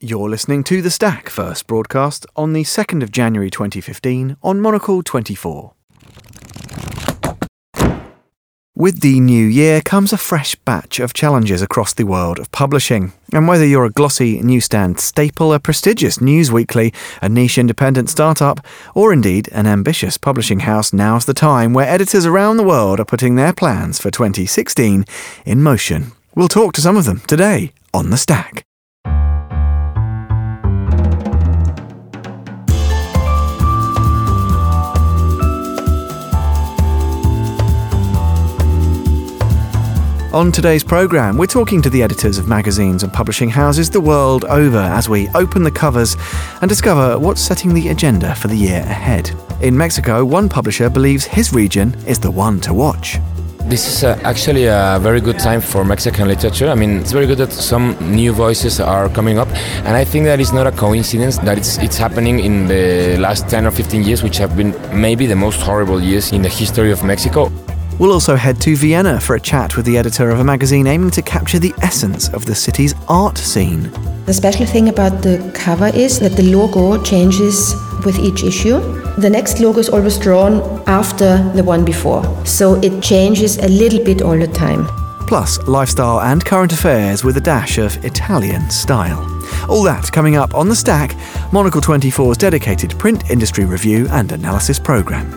You're listening to The Stack, first broadcast on the 2nd of January 2015 on Monocle 24. With the new year comes a fresh batch of challenges across the world of publishing. And whether you're a glossy newsstand staple, a prestigious news weekly, a niche independent startup, or indeed an ambitious publishing house, now's the time where editors around the world are putting their plans for 2016 in motion. We'll talk to some of them today on The Stack. On today's programme, we're talking to the editors of magazines and publishing houses the world over as we open the covers and discover what's setting the agenda for the year ahead. In Mexico, one publisher believes his region is the one to watch. This is actually a very good time for Mexican literature. I mean, it's very good that some new voices are coming up, and I think that it's not a coincidence that it's happening in the last 10 or 15 years, which have been maybe the most horrible years in the history of Mexico. We'll also head to Vienna for a chat with the editor of a magazine aiming to capture the essence of the city's art scene. The special thing about the cover is that the logo changes with each issue. The next logo is always drawn after the one before, so it changes a little bit all the time. Plus, lifestyle and current affairs with a dash of Italian style. All that coming up on The Stack, Monocle 24's dedicated print industry review and analysis programme.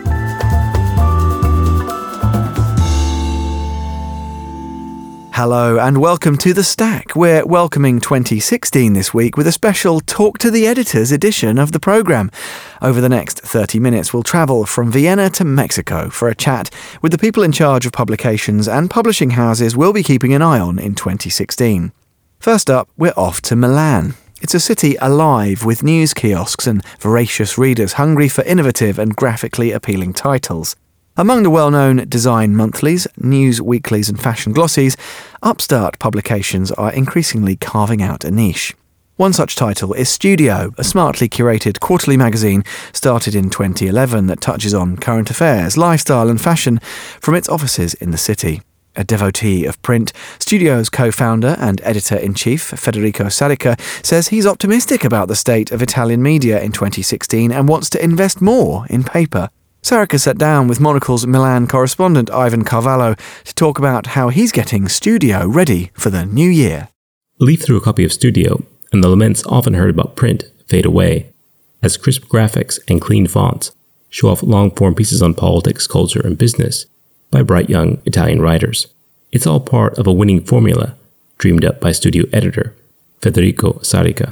Hello and welcome to The Stack. We're welcoming 2016 this week with a special Talk to the Editors edition of the programme. Over the next 30 minutes, we'll travel from Vienna to Mexico for a chat with the people in charge of publications and publishing houses we'll be keeping an eye on in 2016. First up, we're off to Milan. It's a city alive with news kiosks and voracious readers hungry for innovative and graphically appealing titles. Among the well-known design monthlies, news weeklies and fashion glossies, upstart publications are increasingly carving out a niche. One such title is Studio, a smartly curated quarterly magazine started in 2011 that touches on current affairs, lifestyle and fashion from its offices in the city. A devotee of print, Studio's co-founder and editor-in-chief, Federico Sarica, says he's optimistic about the state of Italian media in 2016 and wants to invest more in paper. Sarica sat down with Monocle's Milan correspondent Ivan Carvalho to talk about how he's getting Studio ready for the new year. Leaf through a copy of Studio, and the laments often heard about print fade away, as crisp graphics and clean fonts show off long-form pieces on politics, culture, and business by bright young Italian writers. It's all part of a winning formula dreamed up by Studio editor Federico Sarica.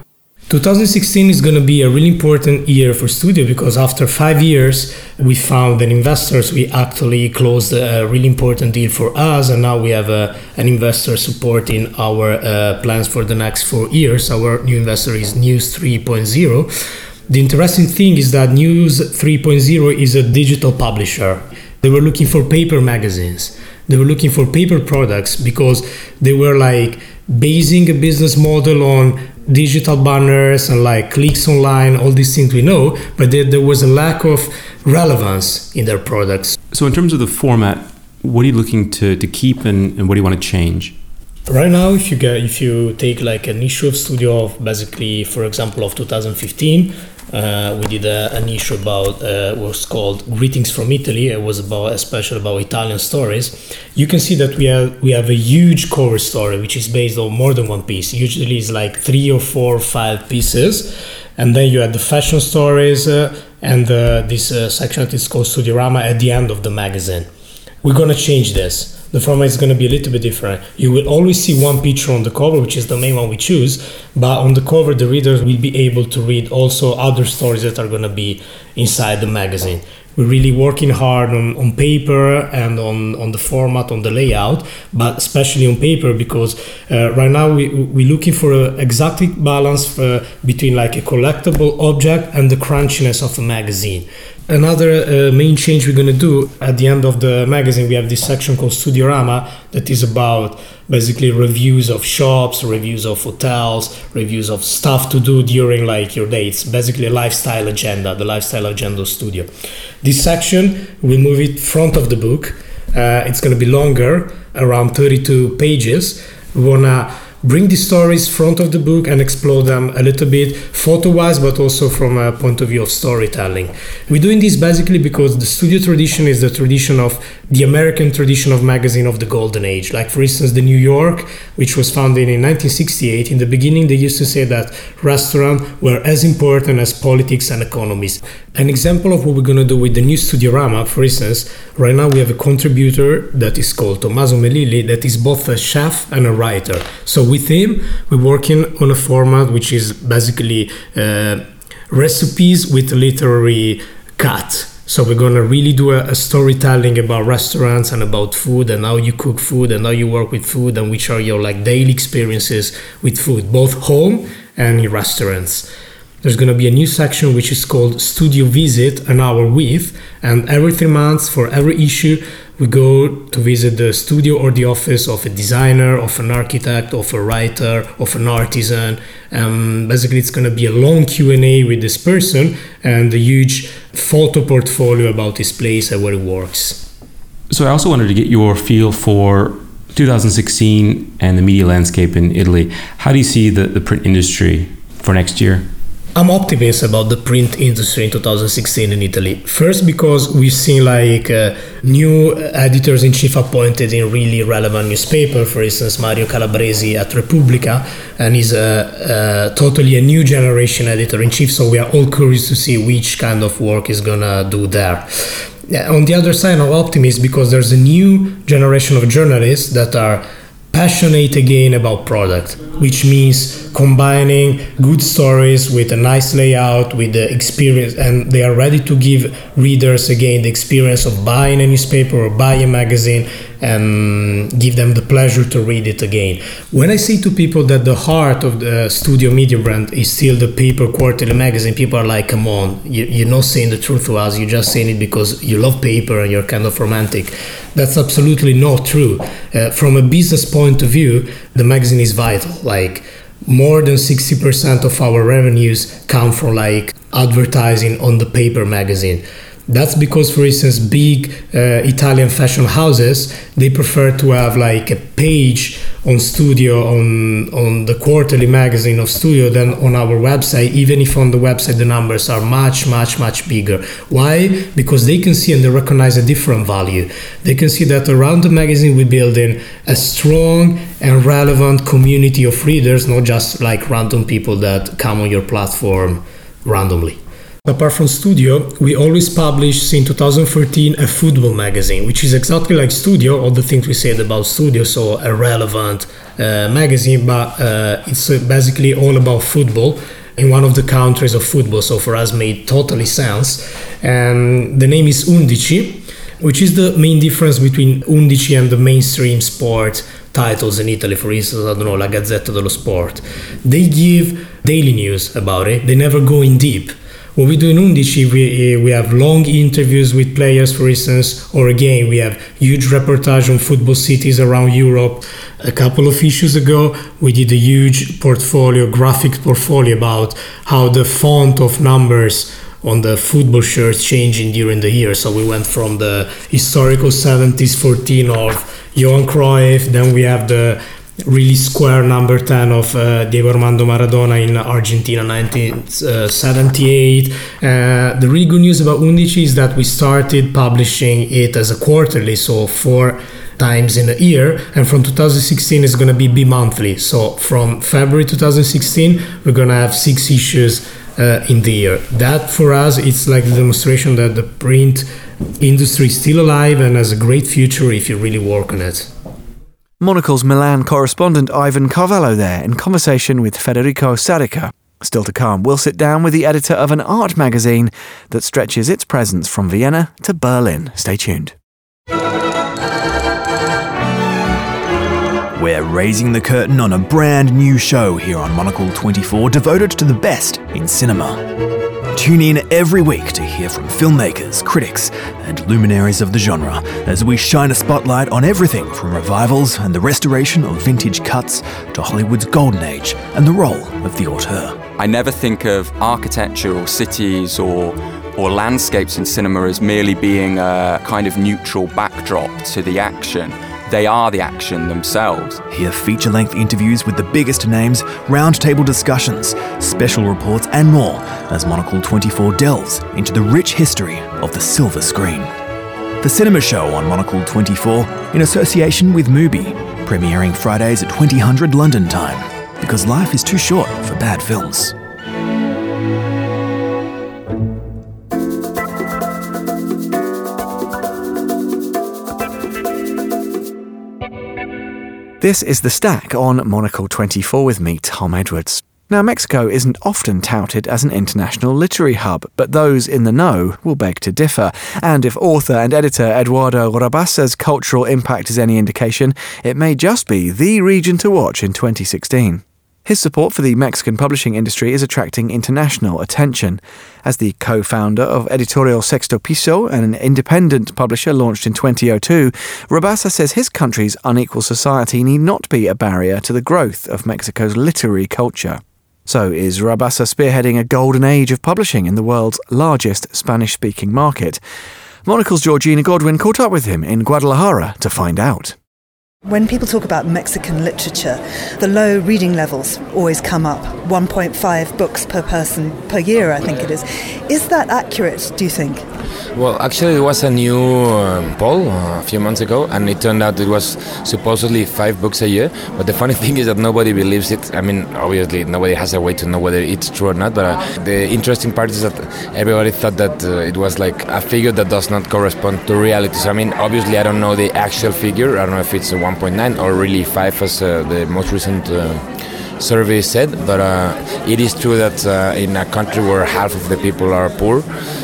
2016 is going to be a really important year for Studio because after 5 years we found that investors, we actually closed a really important deal for us, and now we have an investor supporting our plans for the next 4 years. Our new investor is News 3.0. The interesting thing is that News 3.0 is a digital publisher. They were looking for paper magazines. They were looking for paper products because they were like basing a business model on digital banners and like clicks online, all these things we know, but there was a lack of relevance in their products. So in terms of the format, what are you looking to keep and what do you want to change? Right now, if you take like an issue of Studio of basically, for example, of 2015, we did an issue about was called Greetings from Italy. It was especially about Italian stories. You can see that we have a huge cover story which is based on more than one piece. Usually it's like 3 or 4 or 5 pieces, and then you have the fashion stories and this section that is called Studiorama at the end of the magazine. We're gonna change this. The format is going to be a little bit different. You will always see one picture on the cover, which is the main one we choose, but on the cover the readers will be able to read also other stories that are going to be inside the magazine. We're really working hard on paper and on the format, on the layout, but especially on paper because right now we're looking for an exact balance between like a collectible object and the crunchiness of a magazine. Another main change we're going to do at the end of the magazine, we have this section called Studiorama that is about basically reviews of shops, reviews of hotels, reviews of stuff to do during like your day. It's basically a lifestyle agenda, the lifestyle agenda of Studio. This section, we move it front of the book. It's going to be longer, around 32 pages. We want to bring these stories front of the book and explore them a little bit photo-wise, but also from a point of view of storytelling. We're doing this basically because the studio tradition is the tradition of the American tradition of magazine of the golden age. Like, for instance, the New York, which was founded in 1968. In the beginning, they used to say that restaurants were as important as politics and economies. An example of what we're going to do with the new Studiorama, for instance, right now we have a contributor that is called Tommaso Melilli, that is both a chef and a writer. So with him, we're working on a format which is basically recipes with literary cut. So we're going to really do a storytelling about restaurants and about food and how you cook food and how you work with food and which are your like daily experiences with food, both home and in restaurants. There's going to be a new section which is called Studio Visit, an hour with, and every 3 months for every issue we go to visit the studio or the office of a designer, of an architect, of a writer, of an artisan. Basically, it's going to be a long Q&A with this person and a huge photo portfolio about his place and where he works. So I also wanted to get your feel for 2016 and the media landscape in Italy. How do you see the print industry for next year? I'm optimistic about the print industry in 2016 in Italy. First, because we've seen like new editors-in-chief appointed in really relevant newspaper. For instance, Mario Calabresi at Repubblica, and he's totally a new generation editor-in-chief. So we are all curious to see which kind of work he's gonna do there. On the other side, I'm optimistic because there's a new generation of journalists that are passionate again about product, which means combining good stories with a nice layout, with the experience, and they are ready to give readers again the experience of buying a newspaper or buying a magazine and give them the pleasure to read it again. When I say to people that the heart of the studio media brand is still the paper quarterly magazine, people are like, come on, you're not saying the truth to us, you're just saying it because you love paper and you're kind of romantic. That's absolutely not true. From a business point of view, the magazine is vital. Like, more than 60% of our revenues come from like advertising on the paper magazine. That's because, for instance, big Italian fashion houses, they prefer to have like a page on Studio, on the quarterly magazine of Studio than on our website, even if on the website the numbers are much, much, much bigger. Why? Because they can see and they recognize a different value. They can see that around the magazine we're building a strong and relevant community of readers, not just like random people that come on your platform randomly. Apart from Studio, we always publish since 2013 a football magazine, which is exactly like Studio, all the things we said about Studio, so a relevant magazine, but it's basically all about football in one of the countries of football, so for us made totally sense. And the name is Undici, which is the main difference between Undici and the mainstream sport titles in Italy. For instance, I don't know, La Gazzetta dello Sport. They give daily news about it, they never go in deep. What we do in Undici, we have long interviews with players, for instance, or again, we have huge reportage on football cities around Europe. A couple of issues ago, we did a huge graphic portfolio about how the font of numbers on the football shirts changing during the year. So we went from the historical 70s 14 of Johan Cruyff, then we have the really square number 10 of Diego Armando Maradona in Argentina 1978. The really good news about Undici is that we started publishing it as a quarterly, so 4 times in a year, and from 2016 it's going to be bi-monthly. So from February 2016 we're going to have 6 issues in the year. That for us, it's like the demonstration that the print industry is still alive and has a great future if you really work on it. Monocle's Milan correspondent Ivan Carvalho there in conversation with Federico Sarica. Still to come, we'll sit down with the editor of an art magazine that stretches its presence from Vienna to Berlin. Stay tuned. We're raising the curtain on a brand new show here on Monocle 24 devoted to the best in cinema. Tune in every week to hear from filmmakers, critics, and luminaries of the genre as we shine a spotlight on everything from revivals and the restoration of vintage cuts to Hollywood's golden age and the role of the auteur. I never think of architecture or cities or landscapes in cinema as merely being a kind of neutral backdrop to the action. They are the action themselves. Hear feature-length interviews with the biggest names, roundtable discussions, special reports and more as Monocle 24 delves into the rich history of the silver screen. The Cinema Show on Monocle 24 in association with Mubi, premiering Fridays at 2000 London time, because life is too short for bad films. This is The Stack on Monocle 24 with me, Tom Edwards. Now, Mexico isn't often touted as an international literary hub, but those in the know will beg to differ. And if author and editor Eduardo Rabasa's cultural impact is any indication, it may just be the region to watch in 2016. His support for the Mexican publishing industry is attracting international attention. As the co-founder of Editorial Sexto Piso, an independent publisher launched in 2002, Rabasa says his country's unequal society need not be a barrier to the growth of Mexico's literary culture. So is Rabasa spearheading a golden age of publishing in the world's largest Spanish-speaking market? Monocle's Georgina Godwin caught up with him in Guadalajara to find out. When people talk about Mexican literature, the low reading levels always come up. 1.5 books per person per year, I think it is. Is that accurate, do you think? Well, actually, there was a new poll a few months ago, and it turned out it was supposedly 5 books a year. But the funny thing is that nobody believes it. I mean, obviously, nobody has a way to know whether it's true or not. But the interesting part is that everybody thought that it was like a figure that does not correspond to reality. So, I mean, obviously, I don't know the actual figure. I don't know if it's 1.9 or really 5 as the most recent survey said. But it is true that in a country where half of the people are poor,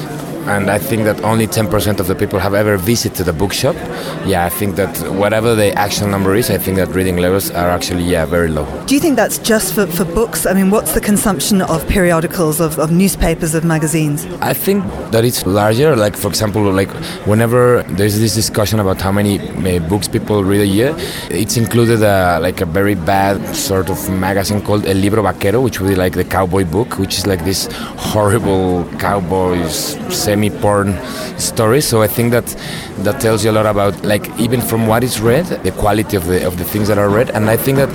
and I think that only 10% of the people have ever visited a bookshop. Yeah, I think that whatever the actual number is, I think that reading levels are actually, very low. Do you think that's just for books? I mean, what's the consumption of periodicals, of newspapers, of magazines? I think that it's larger. Like, for example, like whenever there's this discussion about how many books people read a year, it's included like a very bad sort of magazine called El Libro Vaquero, which would be like the cowboy book, which is like this horrible cowboys semi-porn story. So I think that tells you a lot about, like, even from what is read, the quality of the things that are read. And I think that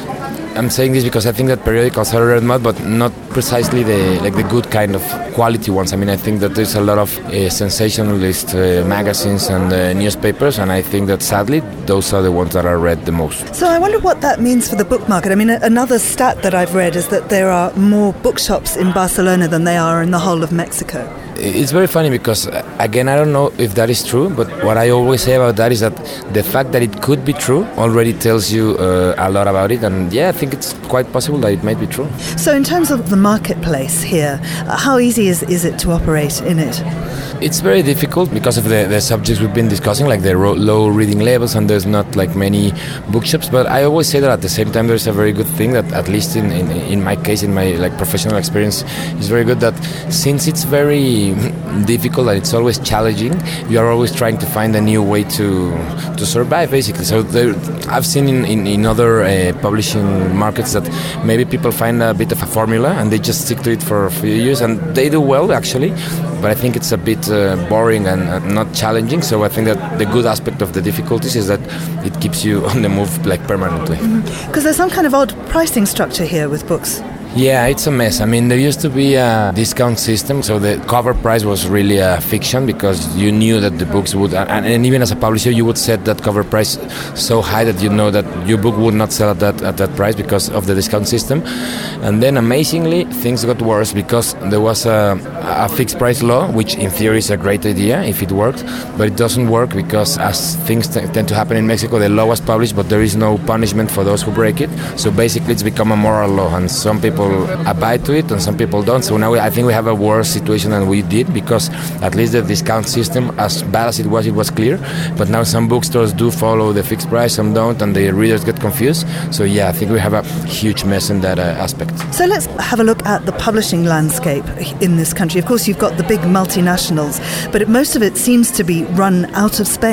I'm saying this because I think that periodicals are read much, but not precisely the good kind of quality ones. I mean, I think that there's a lot of sensationalist magazines and newspapers, and I think that sadly those are the ones that are read the most. So I wonder what that means for the book market. I mean, another stat that I've read is that there are more bookshops in Barcelona than there are in the whole of Mexico. It's very funny because, again, I don't know if that is true, but what I always say about that is that the fact that it could be true already tells you a lot about it, and I think it's quite possible that it might be true. So in terms of the marketplace here, how easy is it to operate in it? It's very difficult because of the subjects we've been discussing, like the low reading levels, and there's not like many bookshops. But I always say that at the same time there's a very good thing that, at least in my case, in my like professional experience, is very good that since it's very difficult and it's always challenging, you are always trying to find a new way to survive, basically. So I've seen in other publishing markets that maybe people find a bit of a formula and they just stick to it for a few years, and they do well actually. But I think it's a bit boring and not challenging. So I think that the good aspect of the difficulties is that it keeps you on the move like permanently. Because there's some kind of odd pricing structure here with books. Yeah, it's a mess. I mean, there used to be a discount system, so the cover price was really a fiction because you knew that the books would, and even as a publisher, you would set that cover price so high that you know that your book would not sell at that price because of the discount system. And then, amazingly, things got worse because there was a fixed price law, which in theory is a great idea if it worked, but it doesn't work because as things tend to happen in Mexico, the law was published, but there is no punishment for those who break it. So basically, it's become a moral law, and some people abide to it and some people don't. So now I think we have a worse situation than we did because at least the discount system, as bad as it was clear. But now some bookstores do follow the fixed price, some don't, and the readers get confused. So I think we have a huge mess in that aspect. So let's have a look at the publishing landscape in this country. Of course, you've got the big multinationals, but most of it seems to be run out of Spain.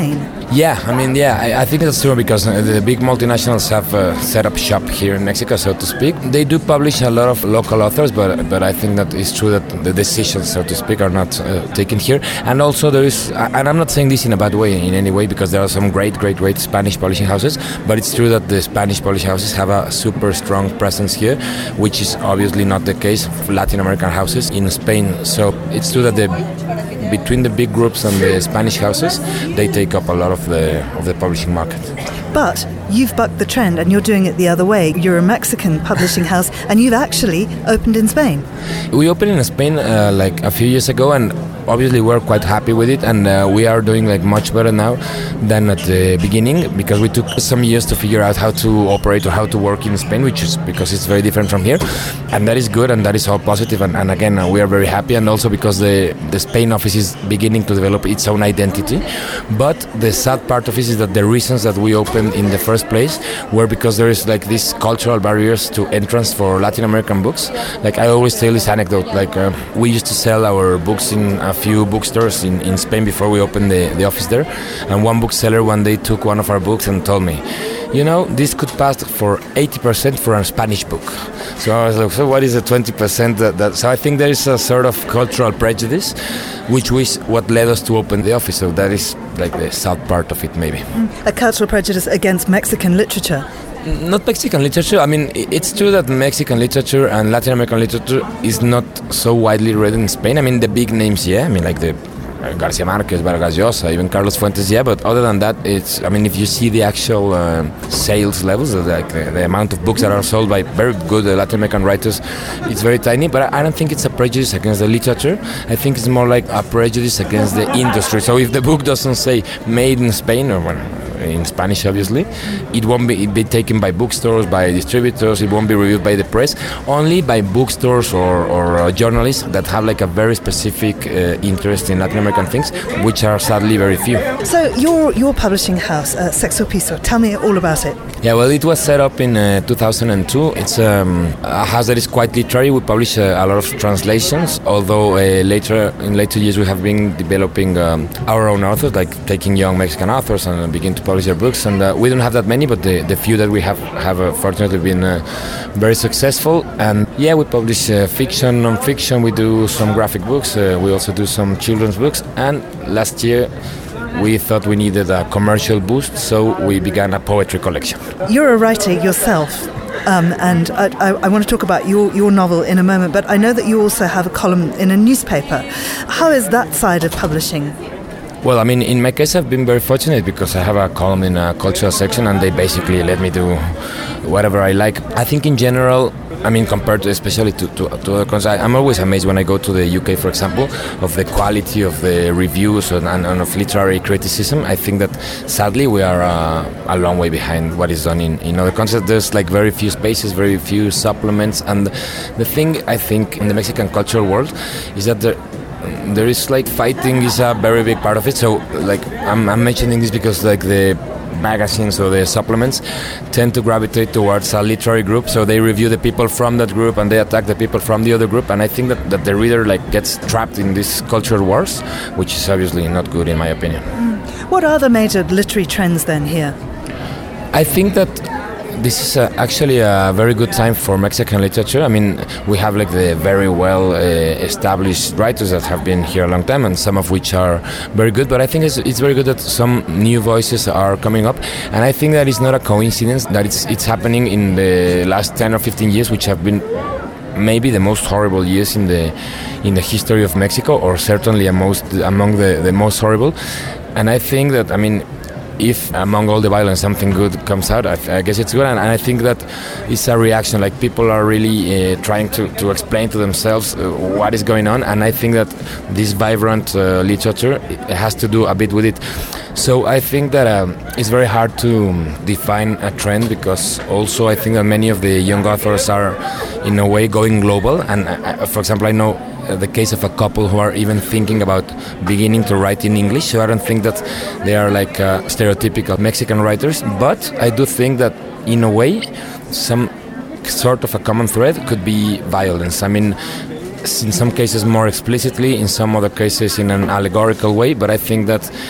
Yeah, I think that's true because the big multinationals have set up shop here in Mexico, so to speak. They do publish a lot of local authors, but I think that it's true that the decisions, so to speak, are not taken here. And also there is, and I'm not saying this in a bad way in any way, because there are some great Spanish publishing houses, but it's true that the Spanish publishing houses have a super strong presence here, which is obviously not the case for Latin American houses in Spain. So it's true that between the big groups and the Spanish houses, they take up a lot of the publishing market. But you've bucked the trend and you're doing it the other way. You're a Mexican publishing house and you've actually opened in Spain. We opened in Spain like a few years ago, and obviously we're quite happy with it, and we are doing like much better now than at the beginning, because we took some years to figure out how to operate or how to work in Spain, which is because it's very different from here, and that is good and that is all positive, and again we are very happy, and also because the Spain office is beginning to develop its own identity. But the sad part of it is that the reasons that we opened in the first place were because there is like these cultural barriers to entrance for Latin American books. Like I always tell this anecdote, like we used to sell our books in a few bookstores in Spain before we opened the office there, and one bookseller one day took one of our books and told me, you know, this could pass for 80% for a Spanish book. So I was like, so what is the 20%? So I think there is a sort of cultural prejudice, which was what led us to open the office. So that is like the sad part of it, maybe. A cultural prejudice against Mexican literature? Not Mexican literature. I mean, it's true that Mexican literature and Latin American literature is not so widely read in Spain. I mean, the big names, yeah. I mean, like the Garcia Marquez, Vargas Llosa, even Carlos Fuentes, yeah. But other than that, I mean, if you see the actual sales levels, like the amount of books that are sold by very good Latin American writers, it's very tiny. But I don't think it's a prejudice against the literature. I think it's more like a prejudice against the industry. So if the book doesn't say made in Spain, or in Spanish obviously, it won't be taken by bookstores, by distributors, it won't be reviewed by the press, only by bookstores or journalists that have like a very specific interest in Latin American things, which are sadly very few. So your publishing house, Sexto Piso, tell me all about it. Yeah, well, it was set up in 2002. It's a house that is quite literary. We publish a lot of translations, although in later years we have been developing our own authors, like taking young Mexican authors and begin to publish their books. And we don't have that many, but the few that we have fortunately been very successful. And yeah, we publish fiction, non-fiction. We do some graphic books. We also do some children's books. And last year we thought we needed a commercial boost, so we began a poetry collection. You're a writer yourself, and I want to talk about your novel in a moment, but I know that you also have a column in a newspaper. How is that side of publishing? Well, I mean, in my case, I've been very fortunate because I have a column in a cultural section, and they basically let me do whatever I like. I think in general, I mean, compared to especially to other countries, I'm always amazed when I go to the UK, for example, of the quality of the reviews and of literary criticism. I think that sadly we are a long way behind what is done in other countries. There's like very few spaces, very few supplements, and the thing I think in the Mexican cultural world is that there is like fighting is a very big part of it. So like I'm mentioning this because like the magazines or the supplements tend to gravitate towards a literary group, so they review the people from that group and they attack the people from the other group, and I think that the reader like gets trapped in these cultural wars, which is obviously not good in my opinion. What are the major literary trends then here? I think that this is actually a very good time for Mexican literature. I mean, we have like the very well established writers that have been here a long time, and some of which are very good, but I think it's very good that some new voices are coming up, and I think that it's not a coincidence that it's happening in the last 10 or 15 years, which have been maybe the most horrible years in the history of Mexico, or certainly among the most horrible. And I think that, I mean, if among all the violence something good comes out, I guess it's good, and I think that it's a reaction, like people are really trying to explain to themselves what is going on, and I think that this vibrant literature, it has to do a bit with it. So I think that it's very hard to define a trend, because also I think that many of the young authors are in a way going global, and for example, I know the case of a couple who are even thinking about beginning to write in English, so I don't think that they are like stereotypical Mexican writers, but I do think that in a way some sort of a common thread could be violence. I mean, in some cases more explicitly, in some other cases in an allegorical way, but I think that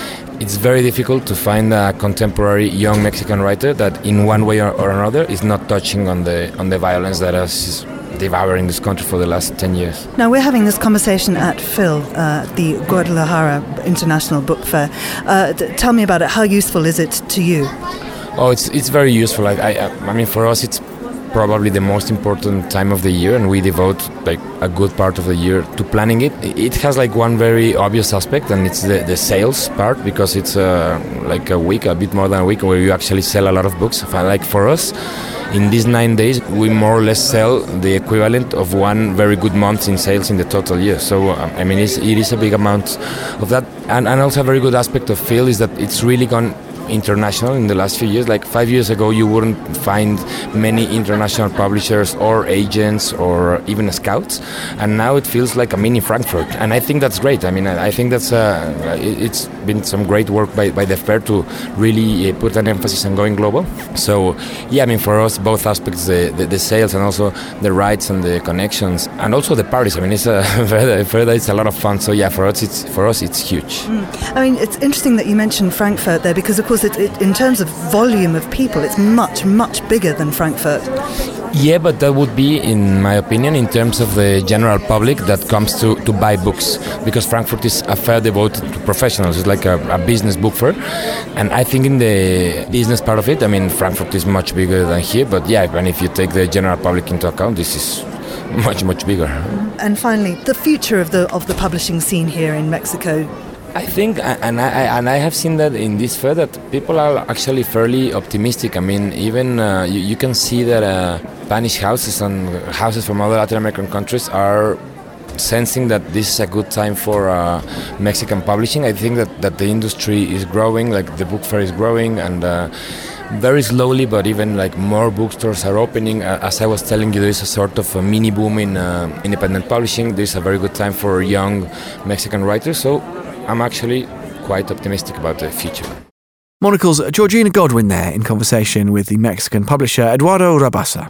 it's very difficult to find a contemporary young Mexican writer that in one way or another is not touching on the violence that is devouring this country for the last 10 years. Now, we're having this conversation at PHIL, the Guadalajara International Book Fair. Tell me about it. How useful is it to you? Oh, it's very useful. I mean, for us, it's probably the most important time of the year, and we devote like a good part of the year to planning it. It has like one very obvious aspect, and it's the sales part, because it's like a week, a bit more than a week, where you actually sell a lot of books. Like for us, in these 9 days, we more or less sell the equivalent of one very good month in sales in the total year. So, I mean, it is a big amount of that. And also a very good aspect of PHIL is that it's really gone international in the last few years. Like 5 years ago, you wouldn't find many international publishers or agents or even scouts, and now it feels like a mini Frankfurt, and I think that's great. I mean, I think that's it's been some great work by the fair to really put an emphasis on going global. So yeah, I mean, for us, both aspects, the sales and also the rights and the connections and also the parties. I mean, it's it's a lot of fun. So yeah, for us it's huge. I mean, it's interesting that you mentioned Frankfurt there, because of course it in terms of volume of people, it's much bigger than Frankfurt. Yeah, but that would be, in my opinion, in terms of the general public that comes to buy books, because Frankfurt is a fair devoted to professionals. It's like a business book fair, and I think in the business part of it, I mean, Frankfurt is much bigger than here, but yeah, and if you take the general public into account, this is much bigger. And finally, the future of the publishing scene here in Mexico. I think, and I have seen that in this fair, that people are actually fairly optimistic. I mean, even you can see that Spanish houses and houses from other Latin American countries are sensing that this is a good time for Mexican publishing. I think that the industry is growing, like the book fair is growing, and very slowly, but even like more bookstores are opening. As I was telling you, there is a sort of a mini boom in independent publishing. This is a very good time for young Mexican writers. So I'm actually quite optimistic about the future. Monocle's Georgina Godwin there in conversation with the Mexican publisher Eduardo Rabasa.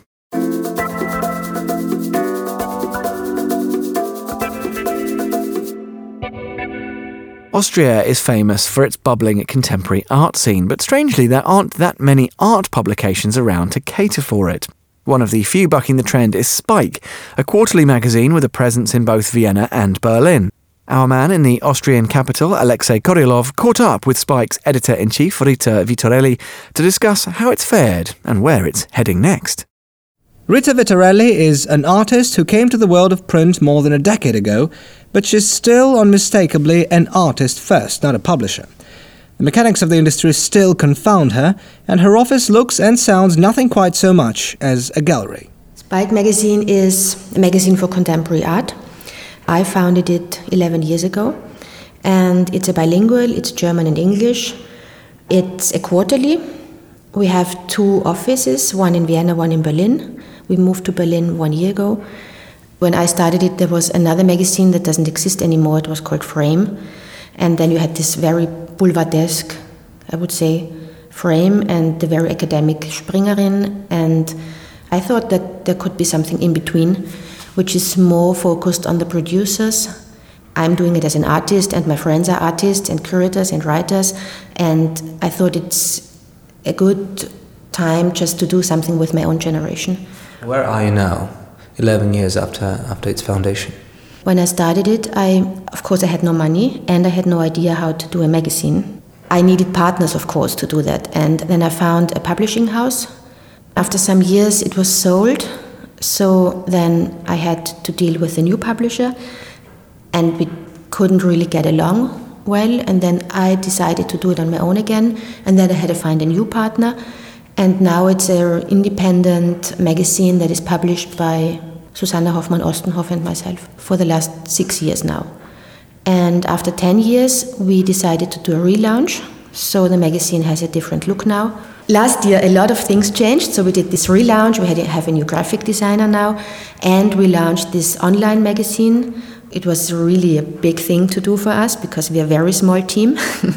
Austria is famous for its bubbling contemporary art scene, but strangely there aren't that many art publications around to cater for it. One of the few bucking the trend is Spike, a quarterly magazine with a presence in both Vienna and Berlin. Our man in the Austrian capital, Alexei Korylov, caught up with Spike's editor-in-chief, Rita Vitorelli, to discuss how it's fared and where it's heading next. Rita Vitorelli is an artist who came to the world of print more than a decade ago, but she's still unmistakably an artist first, not a publisher. The mechanics of the industry still confound her, and her office looks and sounds nothing quite so much as a gallery. Spike magazine is a magazine for contemporary art. I founded it 11 years ago, and it's a bilingual, it's German and English. It's a quarterly. We have 2 offices, one in Vienna, one in Berlin. We moved to Berlin 1 year ago. When I started it, there was another magazine that doesn't exist anymore. It was called Frame. And then you had this very boulevardesque, I would say, Frame, and the very academic Springerin. And I thought that there could be something in between, which is more focused on the producers. I'm doing it as an artist, and my friends are artists and curators and writers, and I thought it's a good time just to do something with my own generation. Where are you now, 11 years after its foundation? When I started it, of course I had no money, and I had no idea how to do a magazine. I needed partners, of course, to do that, and then I found a publishing house. After some years it was sold. So then I had to deal with a new publisher, and we couldn't really get along well, and then I decided to do it on my own again, and then I had to find a new partner, and now it's an independent magazine that is published by Susanna Hoffmann-Ostenhoff and myself for the last 6 years now. And after 10 years, we decided to do a relaunch, so the magazine has a different look now. Last year, a lot of things changed, so we did this relaunch. We have a new graphic designer now, and we launched this online magazine. It was really a big thing to do for us because we are a very small team.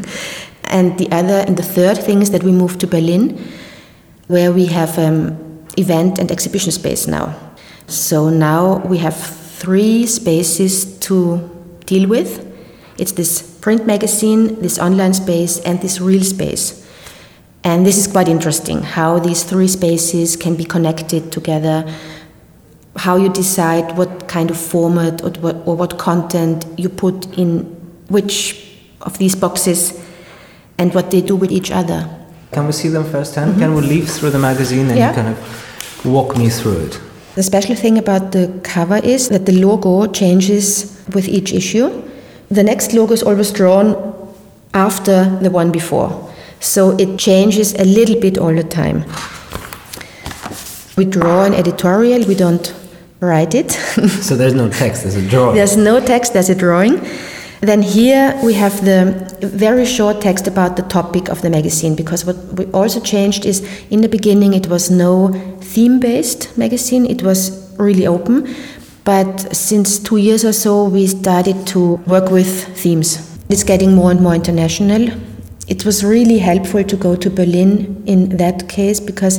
And the third thing is that we moved to Berlin, where we have event and exhibition space now. So now we have 3 spaces to deal with. It's this print magazine, this online space, and this real space. And this is quite interesting, how these three spaces can be connected together, how you decide what kind of format or what content you put in which of these boxes and what they do with each other. Can we see them firsthand? Mm-hmm. Can we leaf through the magazine and you kind of walk me through it? The special thing about the cover is that the logo changes with each issue. The next logo is always drawn after the one before. So it changes a little bit all the time. We draw an editorial, we don't write it. So there's no text, there's a drawing. There's no text, there's a drawing. Then here we have the very short text about the topic of the magazine, because what we also changed is in the beginning it was no theme-based magazine, it was really open. But since 2 years or so we started to work with themes. It's getting more and more international. It was really helpful to go to Berlin in that case because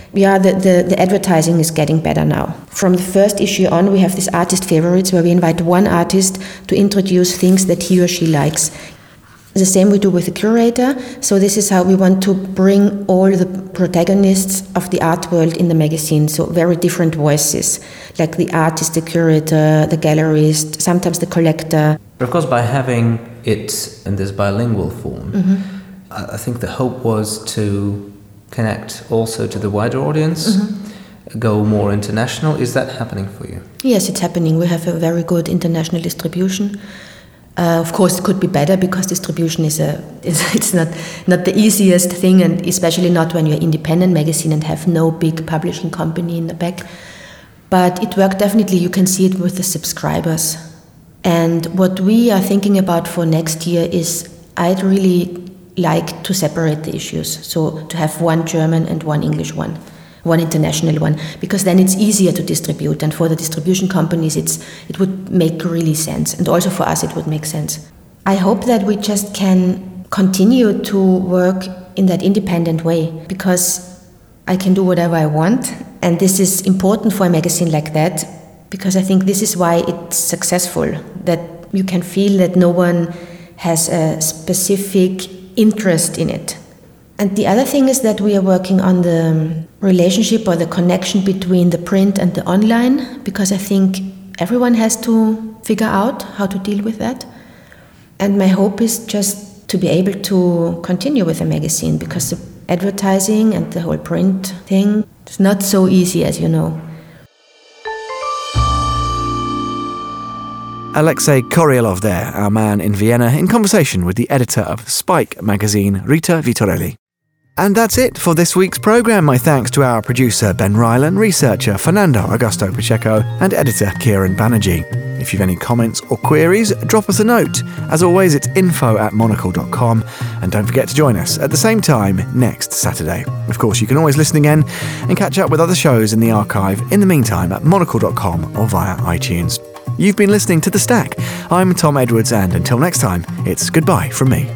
the advertising is getting better now. From the first issue on, we have these artist favorites where we invite one artist to introduce things that he or she likes. The same we do with the curator. So this is how we want to bring all the protagonists of the art world in the magazine. So very different voices, like the artist, the curator, the gallerist, sometimes the collector. But of course, by having it in this bilingual form, mm-hmm. I think the hope was to connect also to the wider audience, mm-hmm. go more international. Is that happening for you? Yes, it's happening. We have a very good international distribution. Of course, it could be better because distribution it's not the easiest thing, and especially not when you're an independent magazine and have no big publishing company in the back. But it worked definitely. You can see it with the subscribers. And what we are thinking about for next year is I'd really like to separate the issues. So to have one German and one English one international one, because then it's easier to distribute. And for the distribution companies, it would make really sense. And also for us, it would make sense. I hope that we just can continue to work in that independent way, because I can do whatever I want. And this is important for a magazine like that, because I think this is why it's successful, that you can feel that no one has a specific interest in it. And the other thing is that we are working on the relationship or the connection between the print and the online, because I think everyone has to figure out how to deal with that. And my hope is just to be able to continue with the magazine, because the advertising and the whole print thing is not so easy, as you know. Alexei Koryalov there, our man in Vienna, in conversation with the editor of Spike magazine, Rita Vitorelli. And that's it for this week's programme. My thanks to our producer Ben Rylan, researcher Fernando Augusto Pacheco, and editor Kieran Banerjee. If you've any comments or queries, drop us a note. As always, it's info@monocle.com, and don't forget to join us at the same time next Saturday. Of course, you can always listen again and catch up with other shows in the archive in the meantime at monocle.com or via iTunes. You've been listening to The Stack. I'm Tom Edwards, and until next time, it's goodbye from me.